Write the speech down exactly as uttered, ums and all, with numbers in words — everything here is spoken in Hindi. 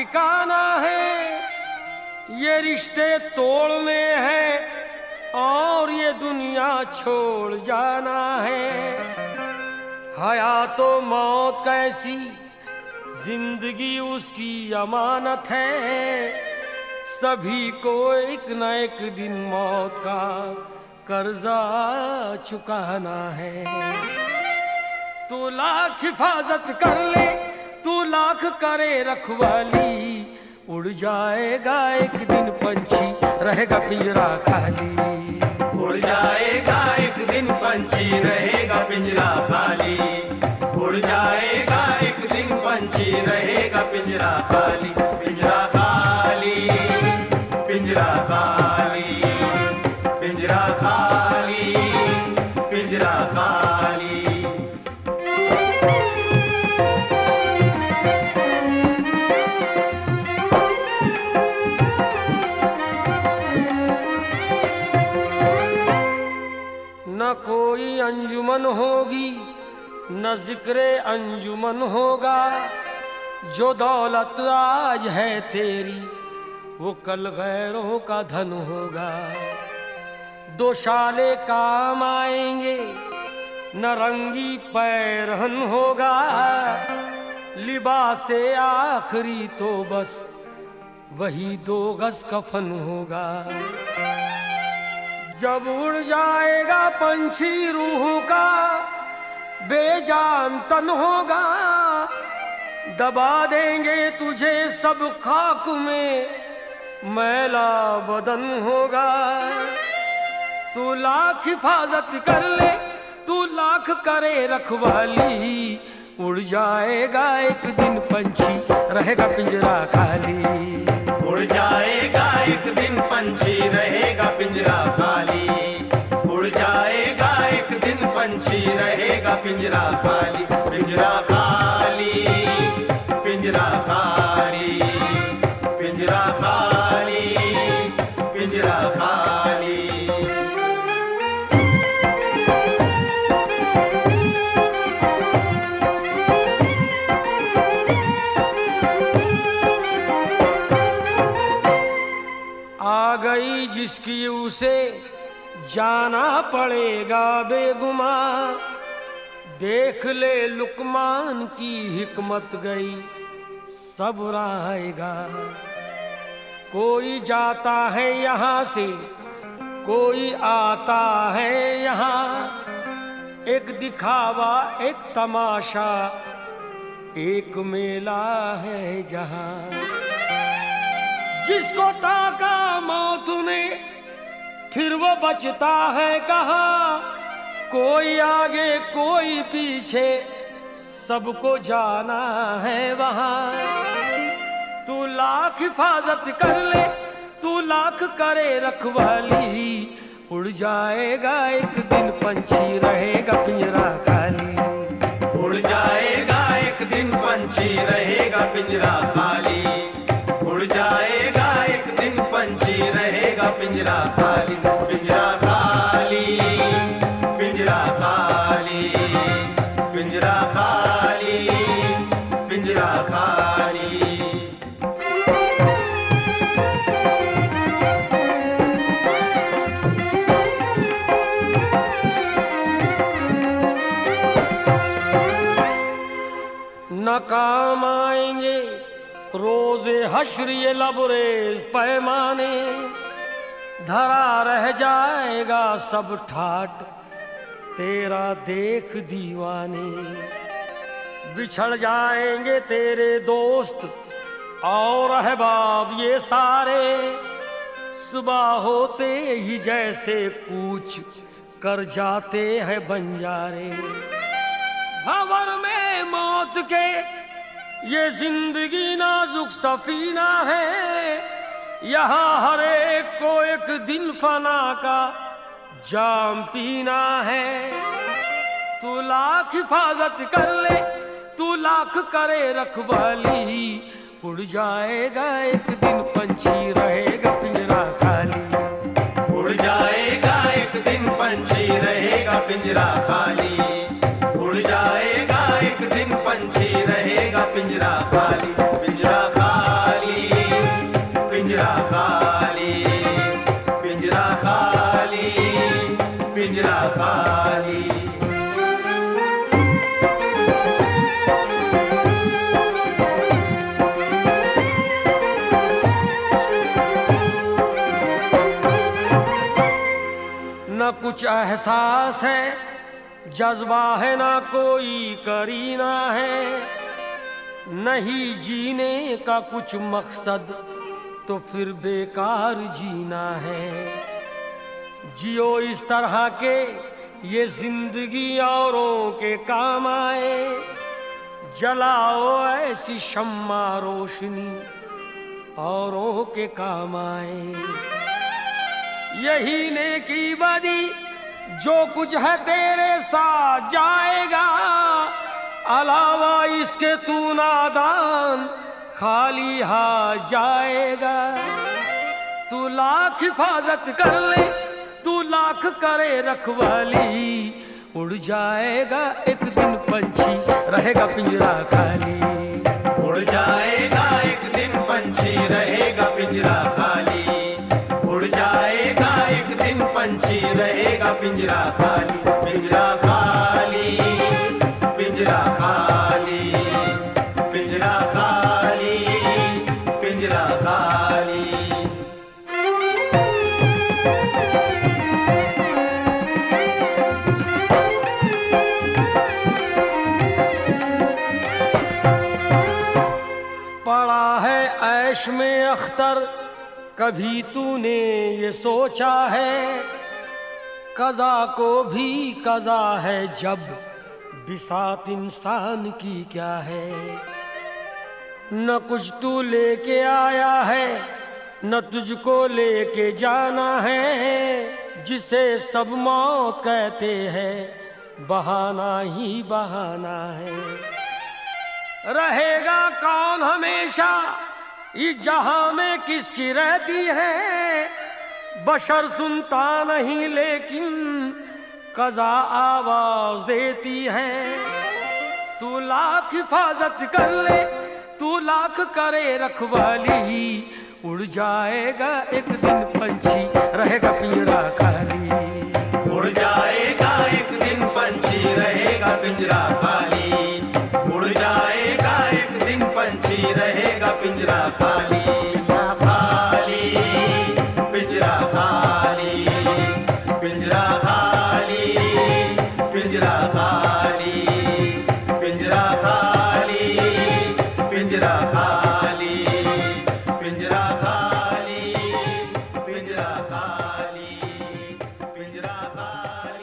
ठिकाना है, ये रिश्ते तोड़ने हैं और ये दुनिया छोड़ जाना है। हयात तो मौत कैसी, जिंदगी उसकी अमानत है, सभी को एक न एक दिन मौत का कर्जा चुकाना है। तू लाख हिफाजत कर ले, तू लाख करे रखवाली, उड़ जाएगा एक दिन पंछी, रहेगा पिंजरा खाली। उड़ जाएगा एक दिन पंछी, रहेगा पिंजरा खाली। उड़ जाएगा एक दिन पंछी, रहेगा पिंजरा खाली। पिंजरा खाली, पिंजरा खाली, पिंजरा खाली, पिंजरा खाली। न कोई अंजुमन होगी, न जिक्रे अंजुमन होगा, जो दौलत आज है तेरी वो कल गैरों का धन होगा। दो शाले काम आएंगे, न रंगी पैरहन होगा, लिबासे आखिरी तो बस वही दो गज कफन होगा। जब उड़ जाएगा पंछी रूह का बेजान तन होगा, दबा देंगे तुझे सब खाक में मैला बदन होगा। तू लाख हिफाजत कर ले, तू लाख करे रखवाली, उड़ जाएगा एक दिन पंछी, रहेगा पिंजरा खाली। उड़ जाएगा एक दिन पंछी, रहेगा पिंजरा खाली। उड़ जाएगा एक दिन पंछी, रहेगा पिंजरा खाली। पिंजरा खाली, पिंजरा खाली, पिंजरा खाली, पिंजरा खाली। आ गई जिसकी उसे जाना पड़ेगा बेगुमा, देख ले लुकमान की हिकमत गई सब्र आएगा। कोई जाता है यहाँ से, कोई आता है यहाँ, एक दिखावा एक तमाशा एक मेला है जहाँ। जिसको ताका मौत ने फिर वो बचता है कहाँ, कोई आगे कोई पीछे सबको जाना है वहाँ। तू लाख हिफाजत कर ले, तू लाख करे रखवाली, उड़ जाएगा एक दिन पंछी, रहेगा पिंजरा खाली। उड़ जाएगा एक दिन पंछी, रहेगा पिंजरा खाली। उड़ जाएगा एक दिन पंछी, रहेगा पिंजरा खाली। पिंजरा खाली, पिंजरा खाली, पिंजरा खाली, पिंजरा खाली। न काम आएंगे रोज़े हश्र ये लबरेज पैमाने, धरा रह जाएगा सब ठाट तेरा देख दीवाने। बिछड़ जाएंगे तेरे दोस्त और अहबाब ये सारे, सुबह होते ही जैसे कूच कर जाते हैं बंजारे। भंवर में मौत के ये जिंदगी नाजुक सफीना है, यहाँ हर एक को एक दिन फना का जाम पीना है। तू लाख हिफाजत कर ले, तू लाख करे रखवाली, उड़ जाएगा एक दिन पंछी, रहेगा पिंजरा खाली। उड़ जाएगा एक दिन पंछी, रहेगा पिंजरा खाली। उड़ जाएगा एक दिन पंछी, रहेगा पिंजरा खाली। पिंजरा खाली, खाली, पिंजरा खाली, पिंजरा खाली। न कुछ एहसास है, जज्बा है, ना कोई करीना है, नहीं जीने का कुछ मकसद तो फिर बेकार जीना है। जियो इस तरह के ये जिंदगी औरों के काम आए, जलाओ ऐसी शम्मा रोशनी औरों के काम आए। यही नेकी बदी जो कुछ है तेरे साथ जाएगा, अलावा इसके तू नादान खाली हाथ जाएगा। तू लाख हिफाजत कर ले, तू लाख करे रखवाली, उड़ जाएगा एक दिन पंछी रहेगा पिंजरा खाली। उड़ जाएगा एक दिन पंछी रहेगा पिंजरा खाली, उड़ जाएगा एक दिन पंछी रहेगा पिंजरा खाली। पिंजरा खाली, पिंजरा खाली, पिंजरा खाली, पिंजरा खाली। पड़ा है ऐश में अख्तर, कभी तूने ये सोचा है, कज़ा को भी कज़ा है जब बिसात इंसान की क्या है। न कुछ तू लेके आया है, न तुझको लेके जाना है, जिसे सब मौत कहते हैं बहाना ही बहाना है। रहेगा कौन हमेशा इस जहां में किसकी रहती है, बशर सुनता नहीं लेकिन कज़ा आवाज देती है। तू लाख हिफाजत कर ले, तू लाख करे रखवाली, उड़ जाएगा एक दिन पंछी रहेगा पिंजरा खाली। उड़ जाएगा एक दिन पंछी रहेगा पिंजरा खाली, उड़ जाएगा एक दिन पंछी रहेगा पिंजरा खाली। पिंजरा खाली, पिंजरा खाली, पिंजरा खाली, पिंजरा खाली, पिंजरा खाली, पिंजरा खाली, पिंजरा खाली, पिंजरा खाली, पिंजरा खाली।